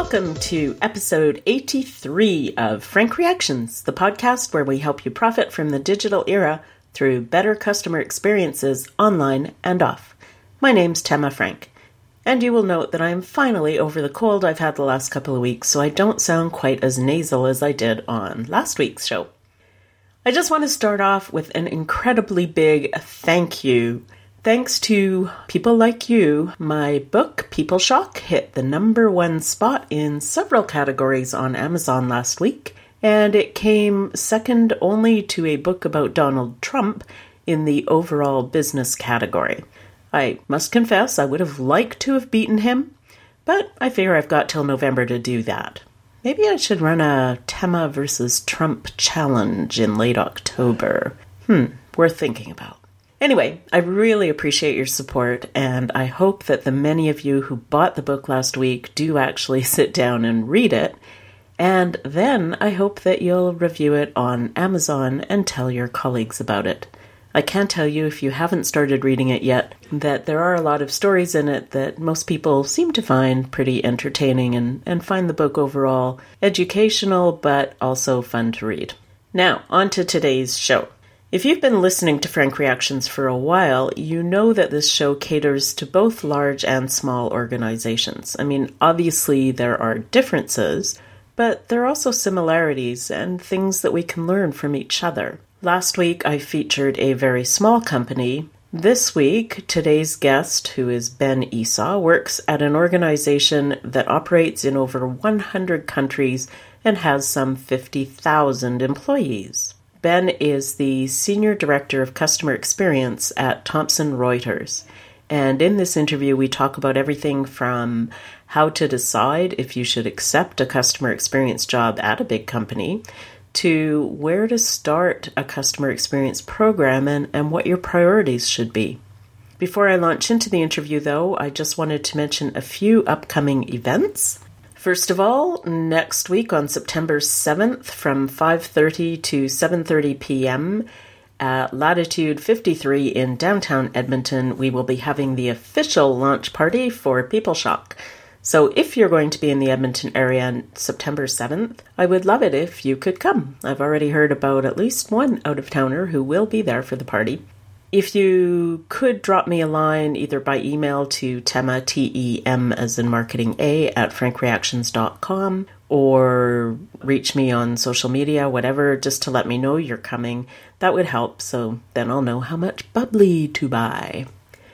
Welcome to episode 83 of Frank Reactions, the podcast where we help you profit from the digital era through better customer experiences online and off. My name's Tema Frank, and you will note that I am finally over the cold I've had the last couple of weeks, so I don't sound quite as nasal as I did on last week's show. I just want to start off with an incredibly big thank you. Thanks to people like you, my book, People Shock, hit the #1 spot in several categories on Amazon last week, and it came second only to a book about Donald Trump in the overall business category. I must confess I would have liked to have beaten him, but I figure I've got till November to do that. Maybe I should run a Tema versus Trump challenge in late October. Worth thinking about. Anyway, I really appreciate your support, and I hope that the many of you who bought the book last week do actually sit down and read it, and then I hope that you'll review it on Amazon and tell your colleagues about it. I can tell you, if you haven't started reading it yet, that there are a lot of stories in it that most people seem to find pretty entertaining and find the book overall educational but also fun to read. Now, on to today's show. If you've been listening to Frank Reactions for a while, you know that this show caters to both large and small organizations. I mean, obviously there are differences, but there are also similarities and things that we can learn from each other. Last week, I featured a very small company. This week, today's guest, who is Ben Esau, works at an organization that operates in over 100 countries and has some 50,000 employees. Ben is the Senior Director of Customer Experience at Thomson Reuters. And in this interview, we talk about everything from how to decide if you should accept a customer experience job at a big company, to where to start a customer experience program and what your priorities should be. Before I launch into the interview, though, I just wanted to mention a few upcoming events. First of all, next week on September 7th from 5:30 to 7:30 p.m. at Latitude 53 in downtown Edmonton, we will be having the official launch party for People Shock. So if you're going to be in the Edmonton area on September 7th, I would love it if you could come. I've already heard about at least one out-of-towner who will be there for the party. If you could drop me a line either by email to Tema, T-E-M as in marketing A, at frankreactions.com, or reach me on social media, whatever, just to let me know you're coming, that would help, so then I'll know how much bubbly to buy.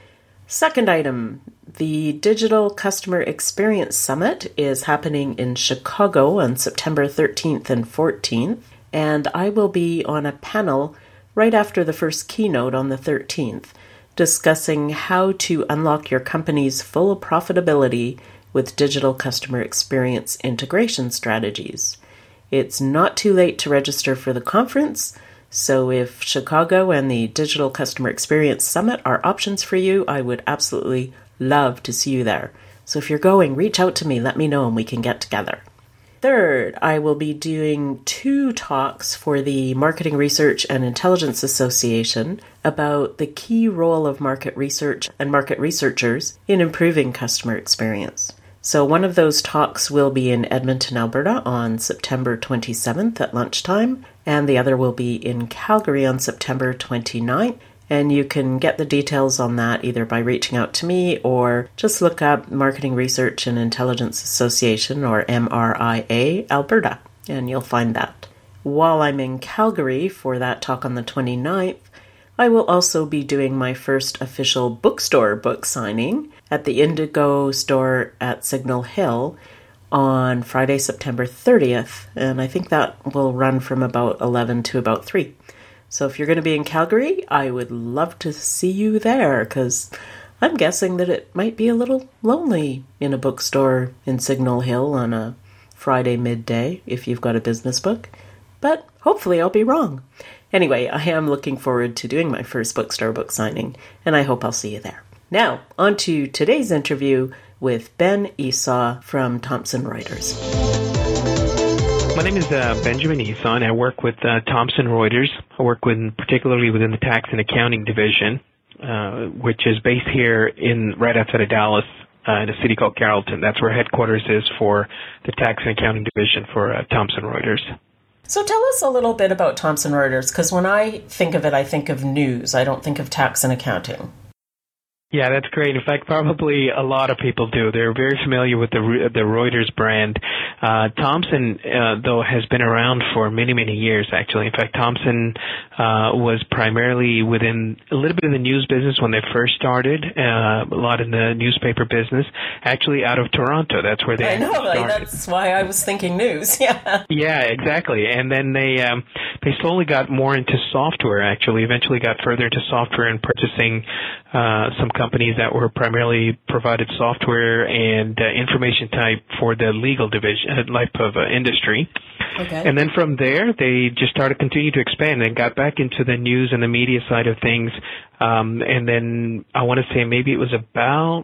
Second item, the Digital Customer Experience Summit is happening in Chicago on September 13th and 14th, and I will be on a panel right after the first keynote on the 13th, discussing how to unlock your company's full profitability with digital customer experience integration strategies. It's not too late to register for the conference, so if Chicago and the Digital Customer Experience Summit are options for you, I would absolutely love to see you there. So if you're going, reach out to me, let me know, and we can get together. Third, I will be doing 2 talks for the Marketing Research and Intelligence Association about the key role of market research and market researchers in improving customer experience. So one of those talks will be in Edmonton, Alberta on September 27th at lunchtime, and the other will be in Calgary on September 29th. And you can get the details on that either by reaching out to me or just look up Marketing Research and Intelligence Association, or MRIA, Alberta, and you'll find that. While I'm in Calgary for that talk on the 29th, I will also be doing my first official bookstore book signing at the Indigo store at Signal Hill on Friday, September 30th, and I think that will run from about 11 to about 3. So if you're going to be in Calgary, I would love to see you there, because I'm guessing that it might be a little lonely in a bookstore in Signal Hill on a Friday midday if you've got a business book. But hopefully I'll be wrong. Anyway, I am looking forward to doing my first bookstore book signing, and I hope I'll see you there. Now, on to today's interview with Ben Esau from Thomson Reuters. My name is Benjamin Esau, and I work with Thomson Reuters. I work particularly within the tax and accounting division, which is based here right outside of Dallas, in a city called Carrollton. That's where headquarters is for the tax and accounting division for Thomson Reuters. So tell us a little bit about Thomson Reuters, because when I think of it, I think of news. I don't think of tax and accounting. Yeah, that's great. In fact, probably a lot of people do. They're very familiar with the Reuters brand. Thomson, though, has been around for many, many years, actually. In fact, Thomson was primarily within a little bit of the news business when they first started, a lot in the newspaper business, actually out of Toronto. That's where they started. I know, that's why I was thinking news, yeah. Yeah, exactly. And then they slowly got more into software, actually, eventually got further into software and purchasing some companies that were primarily provided software and information type for the legal division type of industry. Okay. And then from there, they just continue to expand and got back into the news and the media side of things. And then I want to say maybe it was about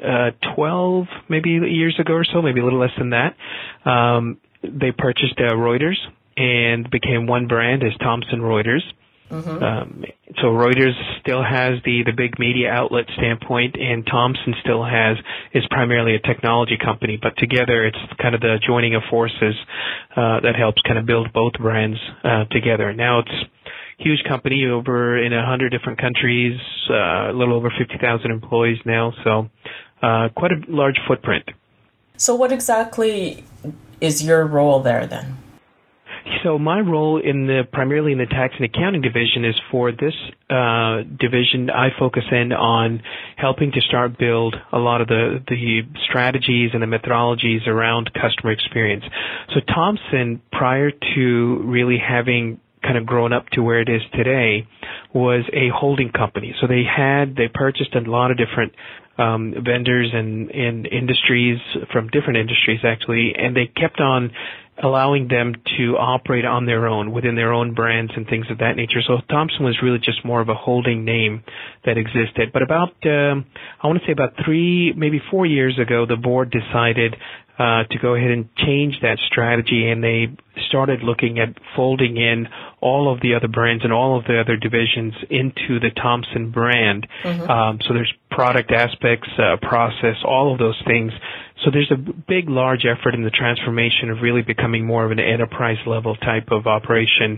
12 maybe years ago or so, maybe a little less than that. They purchased Reuters and became one brand as Thomson Reuters. Mm-hmm. So Reuters still has the big media outlet standpoint, and Thomson still is primarily a technology company, but together it's kind of the joining of forces that helps kind of build both brands together. Now it's a huge company over in 100 different countries, a little over 50,000 employees now, so quite a large footprint. So what exactly is your role there then? So my role primarily in the tax and accounting division is for this division. I focus in on helping to start build a lot of the strategies and the methodologies around customer experience. So Thomson, prior to really having kind of grown up to where it is today, was a holding company. So they purchased a lot of different vendors and industries from different industries actually, and they kept on allowing them to operate on their own, within their own brands and things of that nature. So Thomson was really just more of a holding name that existed. But about 3, maybe 4 years ago, the board decided to go ahead and change that strategy, and they started looking at folding in all of the other brands and all of the other divisions into the Thomson brand. Mm-hmm. So there's product aspects, process, all of those things. So there's a big, large effort in the transformation of really becoming more of an enterprise-level type of operation.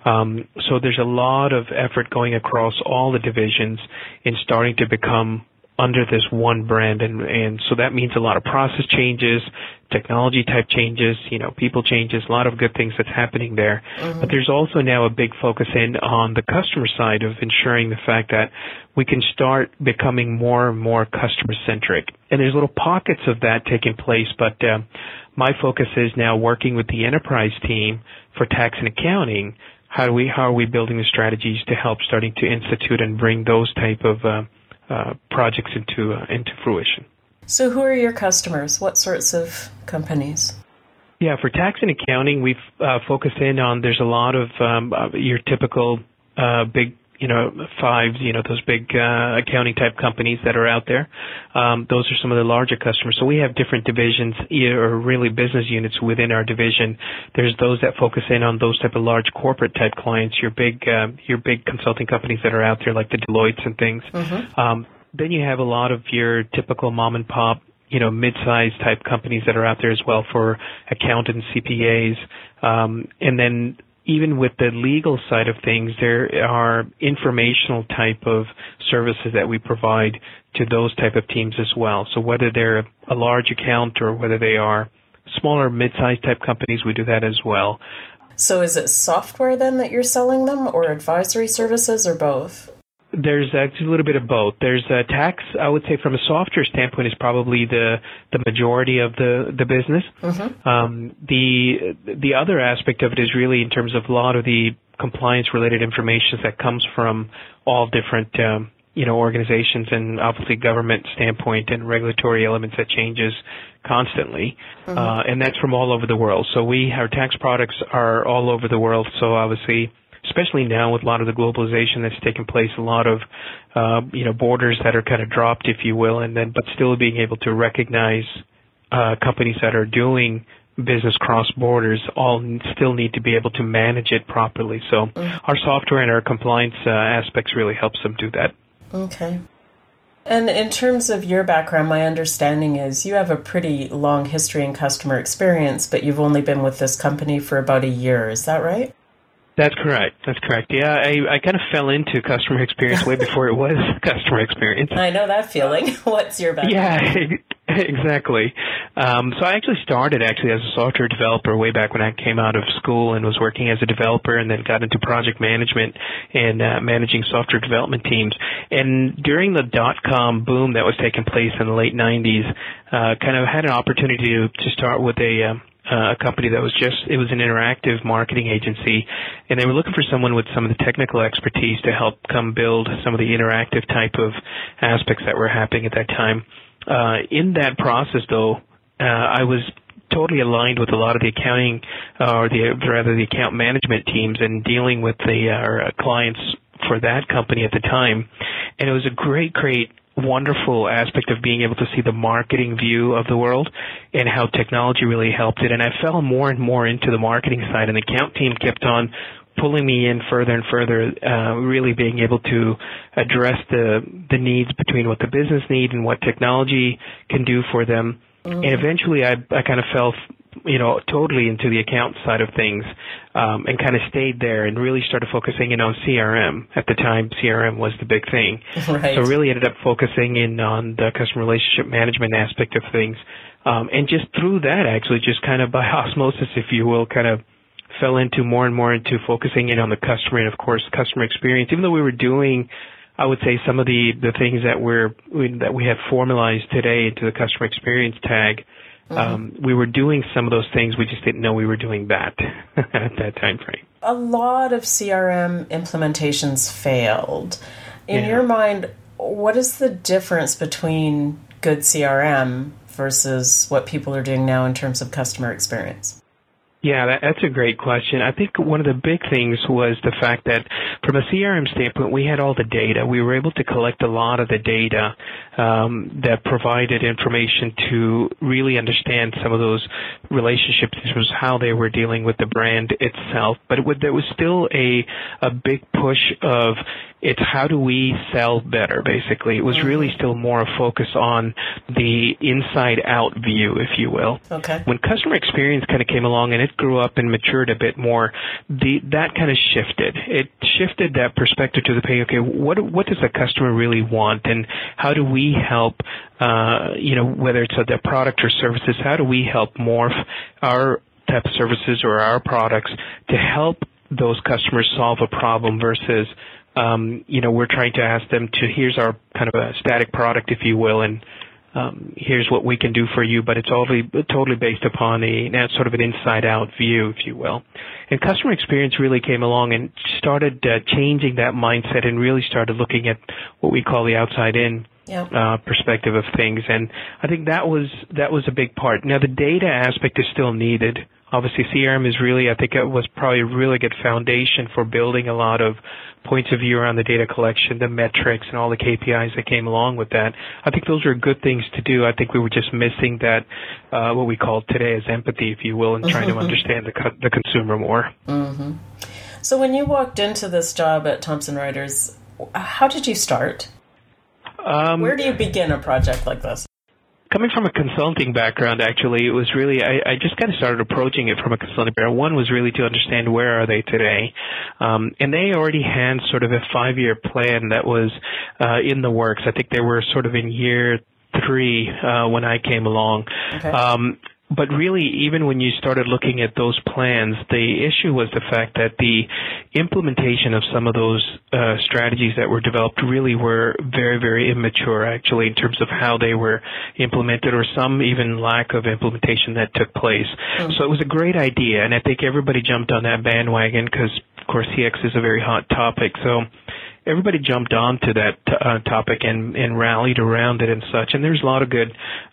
So there's a lot of effort going across all the divisions in starting to become under this one brand, and so that means a lot of process changes, technology type changes, people changes, a lot of good things that's happening there. Mm-hmm. But there's also now a big focus in on the customer side of ensuring the fact that we can start becoming more and more customer centric. And there's little pockets of that taking place, but my focus is now working with the enterprise team for tax and accounting. How are we building the strategies to help starting to institute and bring those type of projects into fruition. So who are your customers? What sorts of companies? Yeah, for tax and accounting, we've focused in on, there's a lot of your typical big, fives, those big accounting type companies that are out there. Those are some of the larger customers. So we have different divisions, or really business units within our division. There's those that focus in on those type of large corporate type clients, your big consulting companies that are out there like the Deloittes and things. Mm-hmm. Then you have a lot of your typical mom and pop, mid-sized type companies that are out there as well for accountants, CPAs, and then even with the legal side of things, there are informational type of services that we provide to those type of teams as well. So whether they're a large account or whether they are smaller, mid-sized type companies, we do that as well. So is it software then that you're selling them, or advisory services, or both? There's actually a little bit of both. There's tax, I would say from a software standpoint, is probably the majority of the business. Mm-hmm. The other aspect of it is really in terms of a lot of the compliance-related information that comes from all different organizations, and obviously government standpoint and regulatory elements that changes constantly. Mm-hmm. And that's from all over the world. So our tax products are all over the world. So obviously, especially now with a lot of the globalization that's taken place, a lot of borders that are kind of dropped, if you will, but still being able to recognize companies that are doing business cross borders all still need to be able to manage it properly. So our software and our compliance aspects really helps them do that. Okay. And in terms of your background, my understanding is you have a pretty long history in customer experience, but you've only been with this company for about a year. Is that right? That's correct. Yeah, I kind of fell into customer experience way before it was customer experience. I know that feeling. What's your background? Yeah, exactly. So I actually started as a software developer way back when I came out of school and was working as a developer, and then got into project management and managing software development teams. And during the dot-com boom that was taking place in the late 90s, kind of had an opportunity to start with a company that was it was an interactive marketing agency, and they were looking for someone with some of the technical expertise to help come build some of the interactive type of aspects that were happening at that time. In that process, though, I was totally aligned with a lot of the accounting, the account management teams, and dealing with our clients for that company at the time. And it was a great wonderful aspect of being able to see the marketing view of the world and how technology really helped it. And I fell more and more into the marketing side, and the account team kept on pulling me in further and further, really being able to address the needs between what the business need and what technology can do for them. Mm-hmm. And eventually I kind of fell totally into the account side of things, and kind of stayed there and really started focusing in on CRM. At the time, CRM was the big thing. Right. So really ended up focusing in on the customer relationship management aspect of things. And just through that, actually, just kind of by osmosis, if you will, kind of fell into more and more into focusing in on the customer and, of course, customer experience. Even though we were doing, I would say, some of the things that we have formalized today into the customer experience tag, we were doing some of those things. We just didn't know we were doing that at that time frame. A lot of CRM implementations failed. In your mind, what is the difference between good CRM versus what people are doing now in terms of customer experience? Yeah, that's a great question. I think one of the big things was the fact that from a CRM standpoint, we had all the data. We were able to collect a lot of the data that provided information to really understand some of those relationships. This was how they were dealing with the brand itself. But there was still a big push of it's how do we sell better, basically. It was really still more a focus on the inside-out view, if you will. Okay. When customer experience kind of came along and it grew up and matured a bit more, that kind of shifted. It shifted that perspective to okay, what does the customer really want, and how do we help, whether it's the product or services, how do we help morph our type of services or our products to help those customers solve a problem versus we're trying to ask them here's our kind of a static product, if you will, and here's what we can do for you, but it's totally based upon sort of an inside-out view, if you will. And customer experience really came along and started changing that mindset and really started looking at what we call the outside-in perspective of things. And I think that was a big part. Now, the data aspect is still needed. Obviously, CRM is really, I think it was probably a really good foundation for building a lot of points of view around the data collection, the metrics, and all the KPIs that came along with that. I think those are good things to do. I think we were just missing that, what we call today as empathy, if you will, and trying to understand the consumer more. Mm-hmm. So when you walked into this job at Thomson Reuters, how did you start? Where do you begin a project like this? Coming from a consulting background, actually, it was really, I just kind of started approaching it from a consulting background. One was really to understand where are they today. And they already had sort of a 5-year plan that was in the works. I think they were sort of in year 3 when I came along. Okay. But really, even when you started looking at those plans, the issue was the fact that the implementation of some of those strategies that were developed really were very, very immature, actually, in terms of how they were implemented, or some even lack of implementation that took place. So it was a great idea, and I think everybody jumped on that bandwagon because, of course, CX is a very hot topic. So everybody jumped onto that topic and rallied around it and such. And there's a lot of good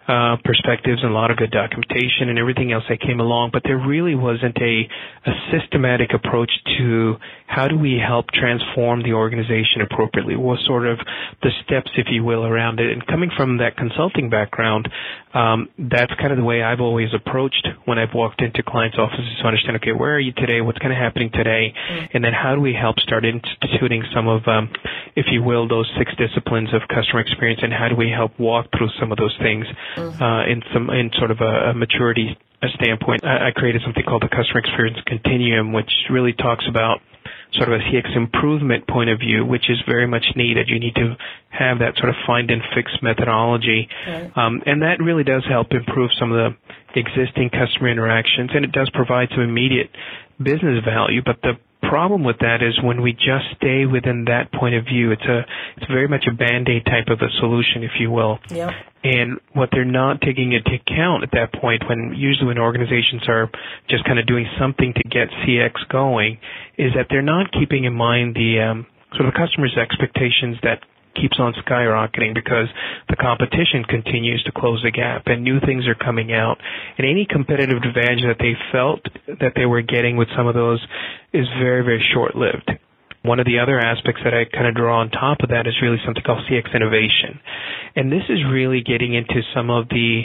perspectives and a lot of good documentation and everything else that came along, but there really wasn't a systematic approach to how do we help transform the organization appropriately. What sort of the steps, if you will, around it. And coming from that consulting background, that's kind of the way I've always approached when I've walked into clients' offices to understand, okay, where are you today? What's kind of happening today? And then how do we help start instituting some of, if you will, those 6 disciplines of customer experience, and how do we help walk through some of those things in sort of a maturity standpoint. I created something called the Customer Experience Continuum, which really talks about sort of a CX improvement point of view, which is very much needed. You need to have that sort of find and fix methodology. Right. And that really does help improve some of the existing customer interactions, and it does provide some immediate business value. But the problem with that is when we just stay within that point of view, it's very much a Band-Aid type of a solution, if you will. Yeah. And what they're not taking into account at that point, usually when organizations are just kind of doing something to get CX going, is that they're not keeping in mind the sort of customer's expectations that keeps on skyrocketing because the competition continues to close the gap and new things are coming out. And any competitive advantage that they felt that they were getting with some of those is very, very short-lived. One of the other aspects that I kind of draw on top of that is really something called CX innovation. And this is really getting into some of the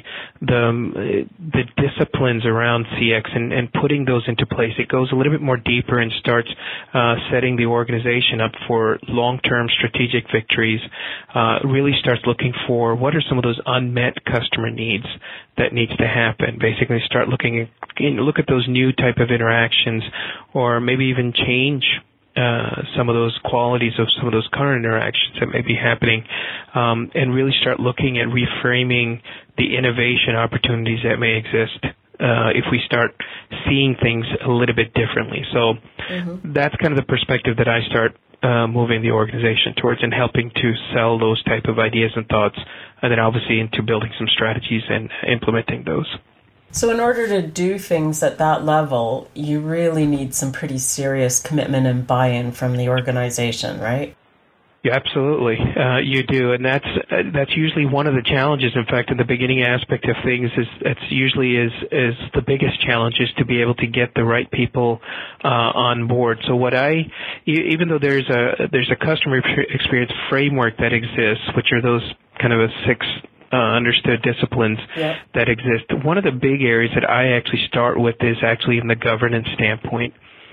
disciplines around CX and putting those into place. It goes a little bit more deeper and starts setting the organization up for long-term strategic victories, really starts looking for what are some of those unmet customer needs that needs to happen. Basically start look at those new type of interactions, or maybe even change some of those qualities of some of those current interactions that may be happening, and really start looking at reframing the innovation opportunities that may exist if we start seeing things a little bit differently. So that's kind of the perspective that I start moving the organization towards, and helping to sell those type of ideas and thoughts, and then obviously into building some strategies and implementing those. So in order to do things at that level, you really need some pretty serious commitment and buy-in from the organization, right? Yeah, absolutely. You do, and that's usually one of the challenges. In fact, in the beginning aspect of things, it's usually is the biggest challenge, is to be able to get the right people on board. So even though there's a customer experience framework that exists, which are those kind of 6 understood disciplines that exist. One of the big areas that I actually start with is actually in the governance standpoint.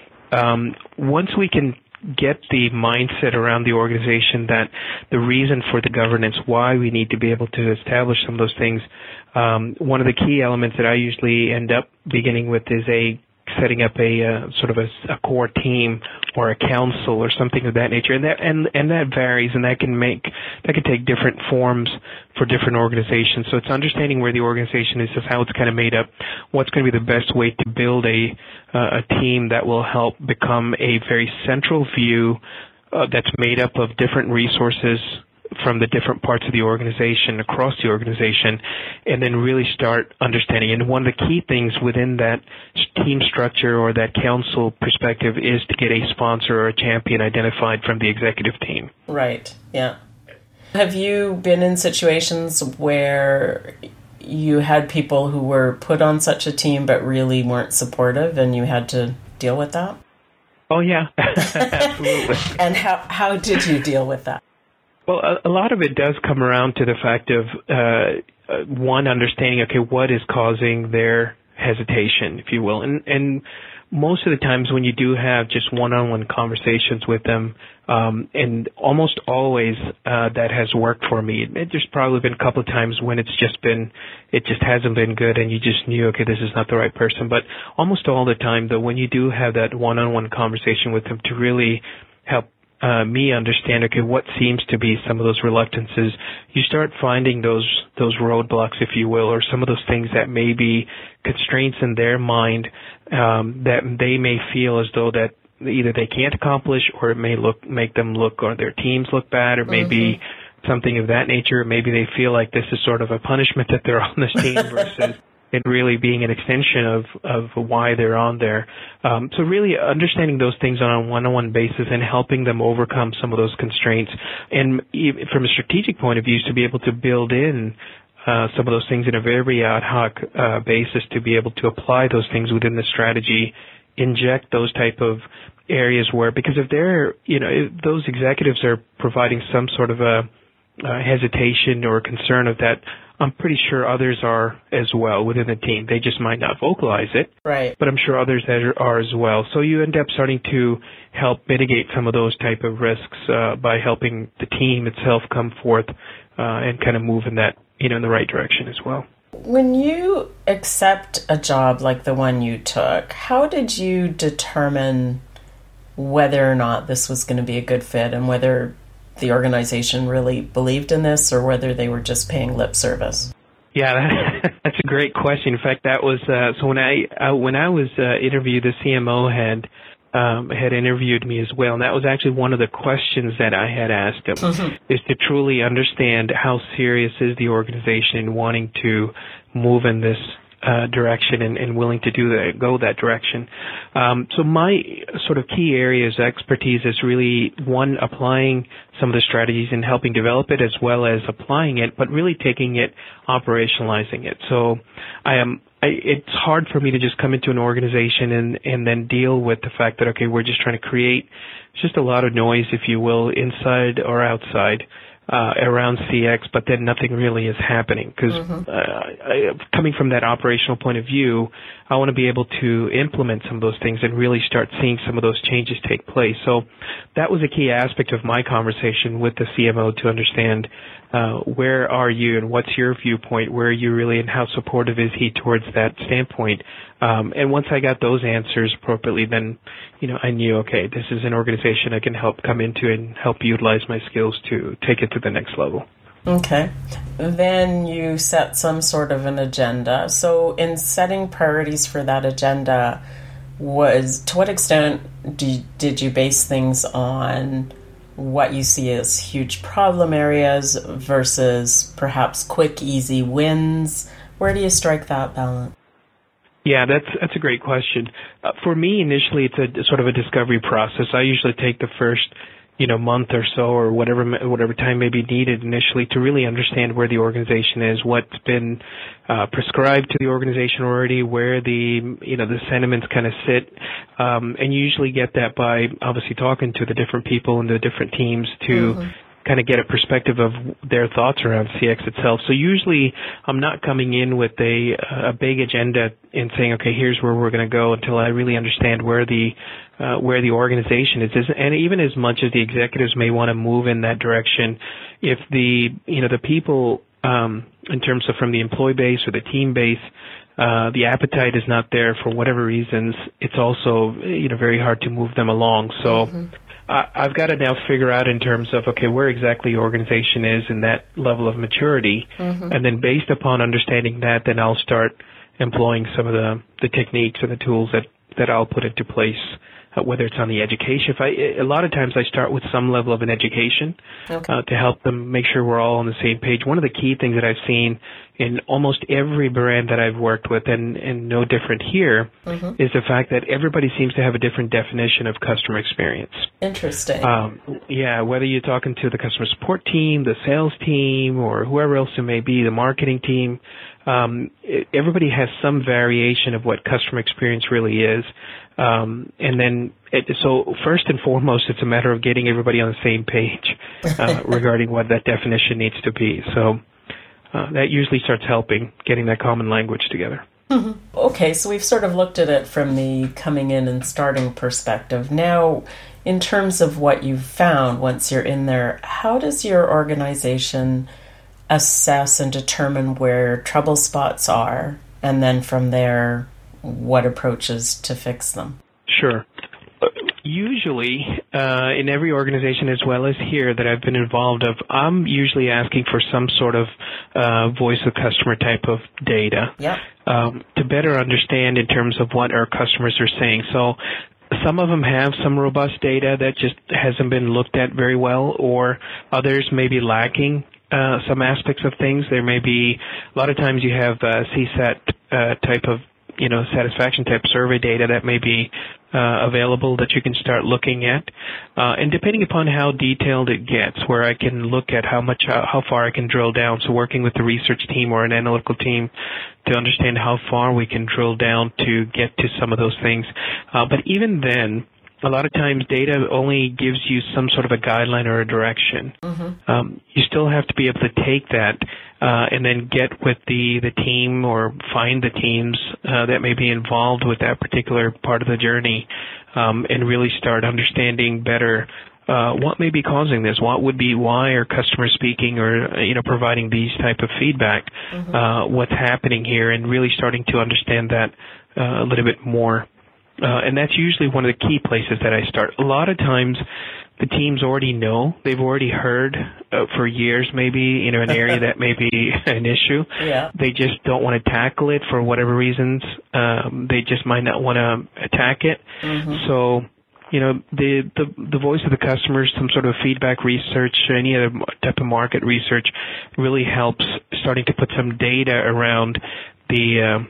Once we can get the mindset around the organization that the reason for the governance, why we need to be able to establish some of those things, one of the key elements that I usually end up beginning with is setting up a sort of a core team or a council or something of that nature, and that varies, and that can take different forms for different organizations. So it's understanding where the organization is, how it's kind of made up, what's going to be the best way to build a team that will help become a very central view that's made up of different resources from the different parts of the organization, across the organization, and then really start understanding. And one of the key things within that team structure or that council perspective is to get a sponsor or a champion identified from the executive team. Right, yeah. Have you been in situations where you had people who were put on such a team but really weren't supportive, and you had to deal with that? Oh, yeah, absolutely. And how did you deal with that? Well, a lot of it does come around to the fact of, one, understanding, okay, what is causing their hesitation, if you will. And most of the times when you do have just one-on-one conversations with them, and almost always that has worked for me. There's probably been a couple of times when it just hasn't been good, and you just knew, okay, this is not the right person. But almost all the time, though, when you do have that one-on-one conversation with them to really help me understand, okay, what seems to be some of those reluctances, you start finding those roadblocks, if you will, or some of those things that may be constraints in their mind that they may feel as though that either they can't accomplish, or it may make them look, or their teams look bad, or maybe something of that nature. Maybe they feel like this is sort of a punishment that they're on this team versus it really being an extension of why they're on there. So really understanding those things on a one-on-one basis and helping them overcome some of those constraints. And from a strategic point of view, to be able to build in some of those things in a very ad hoc basis to be able to apply those things within the strategy, inject those type of areas where, because if they're, if those executives are providing some sort of a hesitation or concern of that, I'm pretty sure others are as well within the team. They just might not vocalize it, right? But I'm sure others are as well. So you end up starting to help mitigate some of those type of risks by helping the team itself come forth and kind of move in that, in the right direction as well. When you accept a job like the one you took, how did you determine whether or not this was going to be a good fit and whether the organization really believed in this or whether they were just paying lip service? Yeah, that's a great question. In fact, that was so when I was interviewed, the CMO had interviewed me as well, and that was actually one of the questions that I had asked him, is to truly understand how serious is the organization in wanting to move in this direction and willing to go that direction. So my sort of key areas of expertise is really, one, applying some of the strategies and helping develop it, as well as applying it, but really taking it, operationalizing it. So it's hard for me to just come into an organization and then deal with the fact that, okay, we're just trying to create just a lot of noise, if you will, inside or outside around CX, but then nothing really is happening. Because coming from that operational point of view, I want to be able to implement some of those things and really start seeing some of those changes take place. So that was a key aspect of my conversation with the CMO, to understand where are you and what's your viewpoint, where are you really, and how supportive is he towards that standpoint. And once I got those answers appropriately, then I knew, okay, this is an organization I can help come into and help utilize my skills to take it to the next level. Okay. Then you set some sort of an agenda. So in setting priorities for that agenda, to what extent did you base things on what you see as huge problem areas versus perhaps quick, easy wins? Where do you strike that balance? Yeah, that's a great question. For me, initially, it's a sort of a discovery process. I usually take the first, month or so, or whatever time may be needed initially, to really understand where the organization is, what's been prescribed to the organization already, where the sentiments kind of sit, and you usually get that by obviously talking to the different people and the different teams to kind of get a perspective of their thoughts around CX itself. So usually I'm not coming in with a big agenda and saying, okay, here's where we're going to go, until I really understand where the organization is. And even as much as the executives may want to move in that direction, if the people, in terms of from the employee base or the team base, the appetite is not there for whatever reasons, it's also, very hard to move them along. So I've got to now figure out in terms of, okay, where exactly the organization is in that level of maturity. And then based upon understanding that, then I'll start employing some of the techniques and the tools that I'll put into place, whether it's on the education. A lot of times I start with some level of an education to help them make sure we're all on the same page. One of the key things that I've seen in almost every brand that I've worked with, and no different here, is the fact that everybody seems to have a different definition of customer experience. Interesting. Whether you're talking to the customer support team, the sales team, or whoever else it may be, the marketing team, everybody has some variation of what customer experience really is. And then, so first and foremost, it's a matter of getting everybody on the same page regarding what that definition needs to be. So that usually starts helping getting that common language together. Okay, so we've sort of looked at it from the coming in and starting perspective. Now, in terms of what you've found once you're in there, how does your organization assess and determine where trouble spots are, and then from there, what approaches to fix them? Sure. Usually, in every organization as well as here that I've been involved of, I'm usually asking for some sort of voice of customer type of data to better understand in terms of what our customers are saying. So some of them have some robust data that just hasn't been looked at very well, or others may be lacking some aspects of things. There may be, a lot of times you have CSAT type of satisfaction type survey data that may be available that you can start looking at. And depending upon how detailed it gets, where I can look at how far I can drill down. So working with the research team or an analytical team to understand how far we can drill down to get to some of those things. But even then, a lot of times data only gives you some sort of a guideline or a direction. Mm-hmm. You still have to be able to take that and then get with the team or find the teams that may be involved with that particular part of the journey and really start understanding better what may be causing this, why are customers speaking or providing these type of feedback, what's happening here, and really starting to understand that a little bit more. And that's usually one of the key places that I start. A lot of times the teams already know. They've already heard for years maybe, an area that may be an issue. Yeah. They just don't want to tackle it for whatever reasons. They just might not want to attack it. Mm-hmm. So, the voice of the customers, some sort of feedback research, any other type of market research really helps starting to put some data around the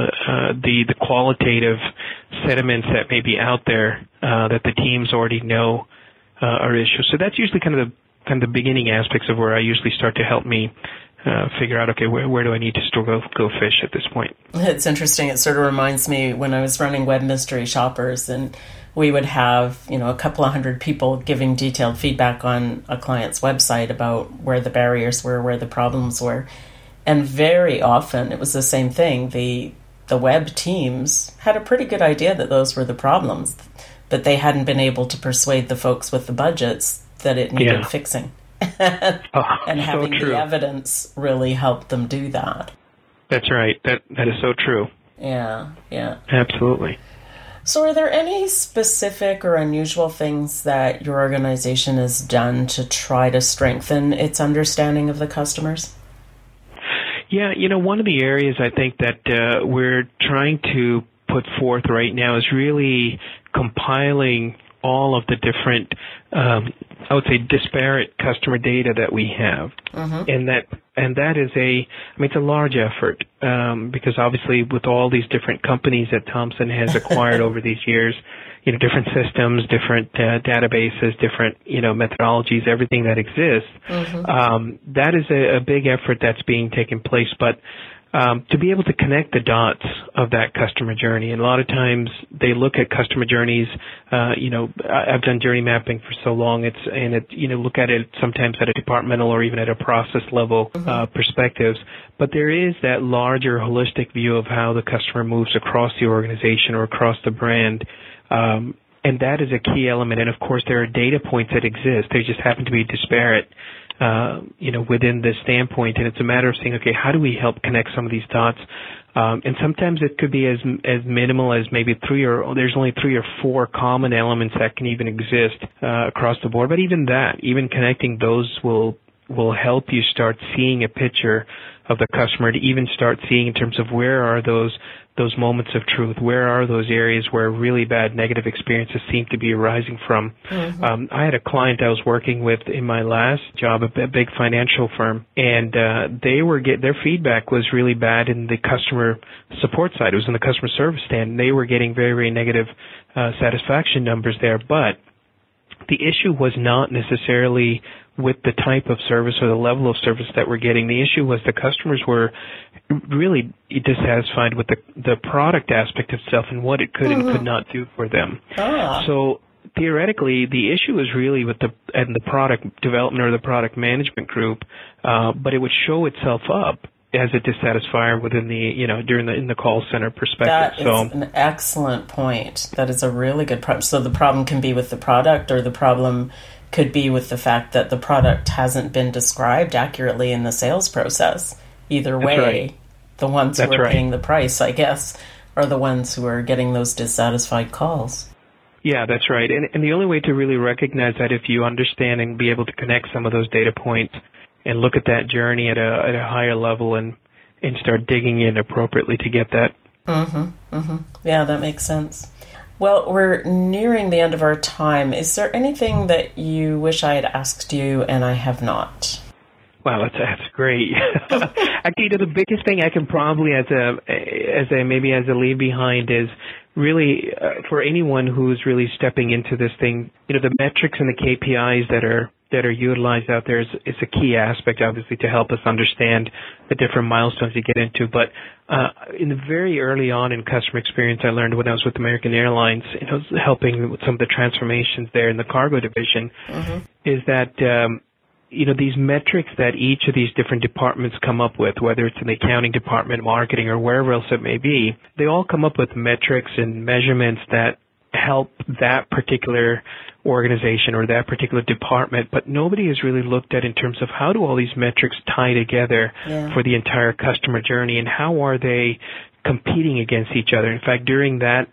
qualitative sentiments that may be out there that the teams already know are issues. So that's usually kind of the beginning aspects of where I usually start to help me figure out, okay, where do I need to still go fish at this point? It's interesting. It sort of reminds me when I was running Web Mystery Shoppers, and we would have, a couple of hundred people giving detailed feedback on a client's website about where the barriers were, where the problems were. And very often it was the same thing. The web teams had a pretty good idea that those were the problems, but they hadn't been able to persuade the folks with the budgets that it needed fixing. And having the evidence really helped them do that. That's right. That is so true. Yeah. Absolutely. So are there any specific or unusual things that your organization has done to try to strengthen its understanding of the customers? Yeah, one of the areas I think that we're trying to put forth right now is really compiling all of the different, I would say, disparate customer data that we have. Mm-hmm. And that is it's a large effort because obviously with all these different companies that Thomson has acquired over these years, different systems, different databases, different, methodologies, everything that exists. Mm-hmm. That is a big effort that's being taken place. But to be able to connect the dots of that customer journey, and a lot of times they look at customer journeys. I've done journey mapping for so long. Look at it sometimes at a departmental or even at a process level perspectives. But there is that larger holistic view of how the customer moves across the organization or across the brand. And that is a key element. And of course, there are data points that exist. They just happen to be disparate, within this standpoint. And it's a matter of saying, okay, how do we help connect some of these dots? And sometimes it could be as minimal as maybe there's only 3 or 4 common elements that can even exist, across the board. But even connecting those will help you start seeing a picture of the customer, to even start seeing in terms of where are those moments of truth, where are those areas where really bad negative experiences seem to be arising from. Mm-hmm. I had a client I was working with in my last job, a big financial firm, and their feedback was really bad in the customer support side. It was in the customer service stand. They were getting very, very negative satisfaction numbers there, but the issue was not necessarily with the type of service or the level of service that we're getting. The issue was the customers were really dissatisfied with the product aspect itself and what it could and could not do for them. So theoretically, the issue is really with the product development or the product management group, but it would show itself up as a dissatisfier within in the call center perspective. That is an excellent point. That is a really good problem. So the problem can be with the product, or the problem could be with the fact that the product hasn't been described accurately in the sales process. Either way, right. The ones who are paying the price, I guess, are the ones who are getting those dissatisfied calls. Yeah, that's right. And the only way to really recognize that, if you understand and be able to connect some of those data points and look at that journey at a higher level and start digging in appropriately to get that. Mm-hmm. Mm-hmm. Yeah, that makes sense. Well, we're nearing the end of our time. Is there anything that you wish I had asked you and I have not? Wow, that's great. Actually, the biggest thing I can probably as a leave behind is really for anyone who's really stepping into this thing, the metrics and the KPIs that are utilized out there is a key aspect, obviously, to help us understand the different milestones you get into. But in the very early on in customer experience, I learned when I was with American Airlines, helping with some of the transformations there in the cargo division, is that these metrics that each of these different departments come up with, whether it's in the accounting department, marketing, or wherever else it may be, they all come up with metrics and measurements that help that particular organization or that particular department, but nobody has really looked at in terms of how do all these metrics tie together for the entire customer journey, and how are they competing against each other. In fact, during that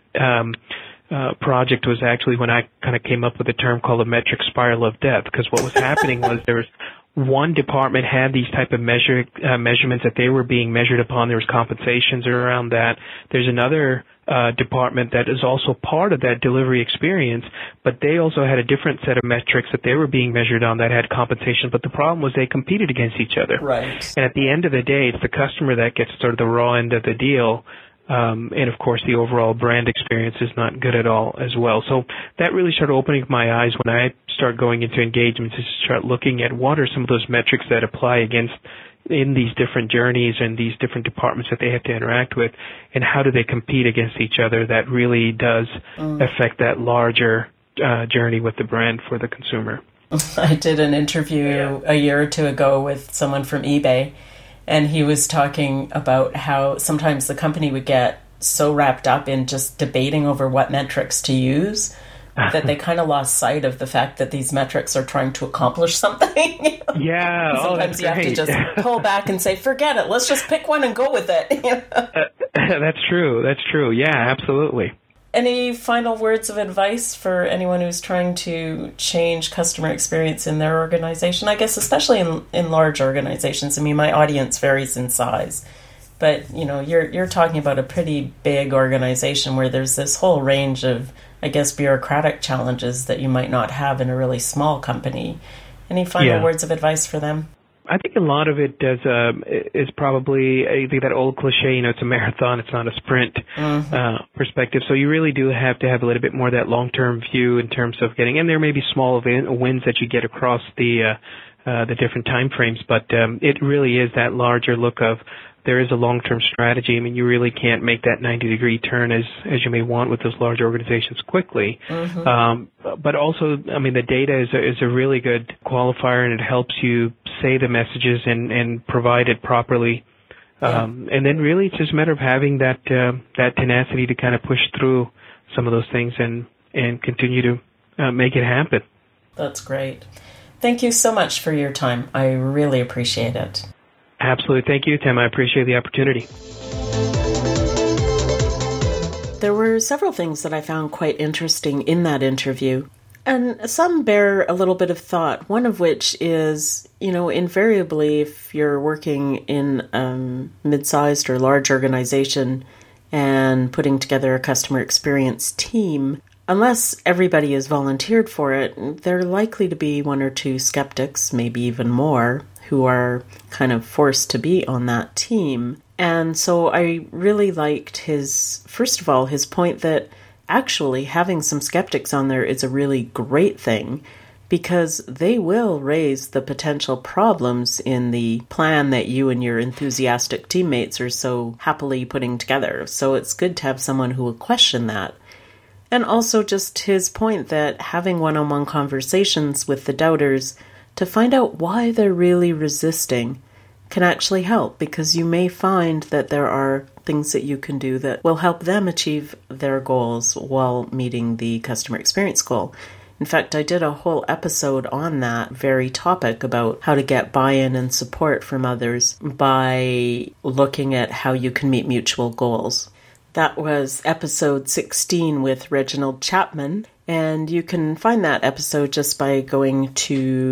project was actually when I kind of came up with a term called a metric spiral of death, because what was happening was there was one department had these type of measurements that they were being measured upon. There was compensations around that. There's another department that is also part of that delivery experience, but they also had a different set of metrics that they were being measured on that had compensation. But the problem was they competed against each other. Right. And at the end of the day, it's the customer that gets sort of the raw end of the deal. And of course, the overall brand experience is not good at all as well. So that really started opening my eyes when I started going into engagements to start looking at what are some of those metrics that apply against in these different journeys and these different departments that they have to interact with, and how do they compete against each other. That really does affect that larger journey with the brand for the consumer. I did an interview a year or two ago with someone from eBay, and he was talking about how sometimes the company would get so wrapped up in just debating over what metrics to use that they kind of lost sight of the fact that these metrics are trying to accomplish something. Yeah. Sometimes you have to just pull back and say, forget it. Let's just pick one and go with it. That's true. Yeah, absolutely. Any final words of advice for anyone who's trying to change customer experience in their organization? I guess especially in large organizations. I mean, my audience varies in size, but you're talking about a pretty big organization where there's this whole range of, I guess, bureaucratic challenges that you might not have in a really small company. Any final words of advice for them? I think a lot of it is probably that old cliche, it's a marathon, it's not a sprint perspective. So you really do have to have a little bit more of that long-term view in terms of getting, and there may be small wins that you get across the different time frames, but it really is that larger look of there is a long-term strategy. I mean, you really can't make that 90-degree turn as you may want with those large organizations quickly. But also, I mean, the data is a really good qualifier, and it helps you say the messages and provide it properly. And then really it's just a matter of having that tenacity to kind of push through some of those things and continue to make it happen. That's great. Thank you so much for your time. I really appreciate it. Absolutely. Thank you, Tim. I appreciate the opportunity. There were several things that I found quite interesting in that interview, and some bear a little bit of thought, one of which is, invariably if you're working in a mid-sized or large organization and putting together a customer experience team, unless everybody is volunteered for it, there are likely to be one or two skeptics, maybe even more, who are kind of forced to be on that team. And so I really liked his point that actually having some skeptics on there is a really great thing, because they will raise the potential problems in the plan that you and your enthusiastic teammates are so happily putting together. So it's good to have someone who will question that. And also just his point that having one-on-one conversations with the doubters to find out why they're really resisting can actually help, because you may find that there are things that you can do that will help them achieve their goals while meeting the customer experience goal. In fact, I did a whole episode on that very topic about how to get buy-in and support from others by looking at how you can meet mutual goals. That was episode 16 with Reginald Chapman, and you can find that episode just by going to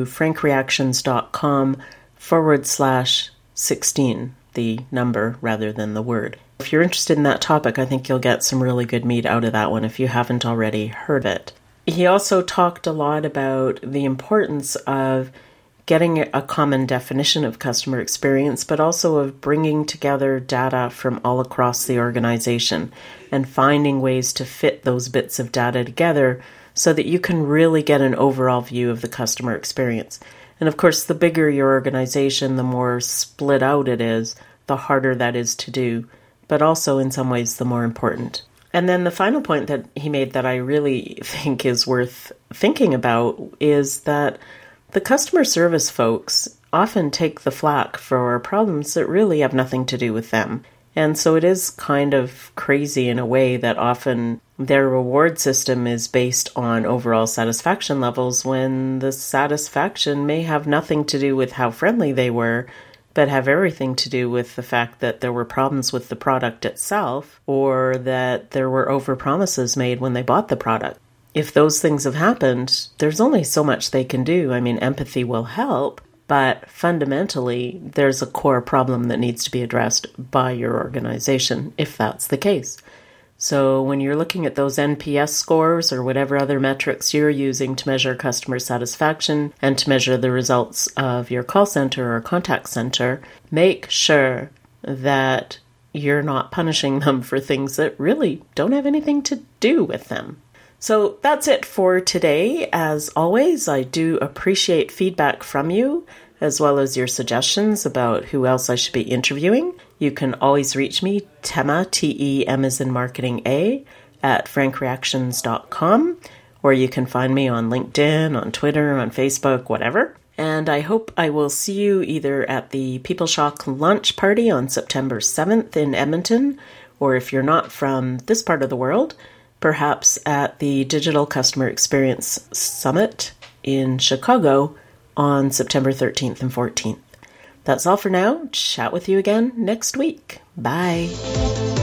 frankreactions.com/16, the number rather than the word. If you're interested in that topic, I think you'll get some really good meat out of that one if you haven't already heard it. He also talked a lot about the importance of getting a common definition of customer experience, but also of bringing together data from all across the organization and finding ways to fit those bits of data together so that you can really get an overall view of the customer experience. And of course, the bigger your organization, the more split out it is, the harder that is to do, but also in some ways the more important. And then the final point that he made that I really think is worth thinking about is that the customer service folks often take the flak for problems that really have nothing to do with them. And so it is kind of crazy in a way that often their reward system is based on overall satisfaction levels when the satisfaction may have nothing to do with how friendly they were, but have everything to do with the fact that there were problems with the product itself or that there were overpromises made when they bought the product. If those things have happened, there's only so much they can do. I mean, empathy will help, but fundamentally, there's a core problem that needs to be addressed by your organization, if that's the case. So when you're looking at those NPS scores or whatever other metrics you're using to measure customer satisfaction and to measure the results of your call center or contact center, make sure that you're not punishing them for things that really don't have anything to do with them. So that's it for today. As always, I do appreciate feedback from you, as well as your suggestions about who else I should be interviewing. You can always reach me, Tema, T-E-M as in marketing A, at frankreactions.com, or you can find me on LinkedIn, on Twitter, on Facebook, whatever. And I hope I will see you either at the PeopleShock launch party on September 7th in Edmonton, or if you're not from this part of the world, perhaps at the Digital Customer Experience Summit in Chicago on September 13th and 14th. That's all for now. Chat with you again next week. Bye.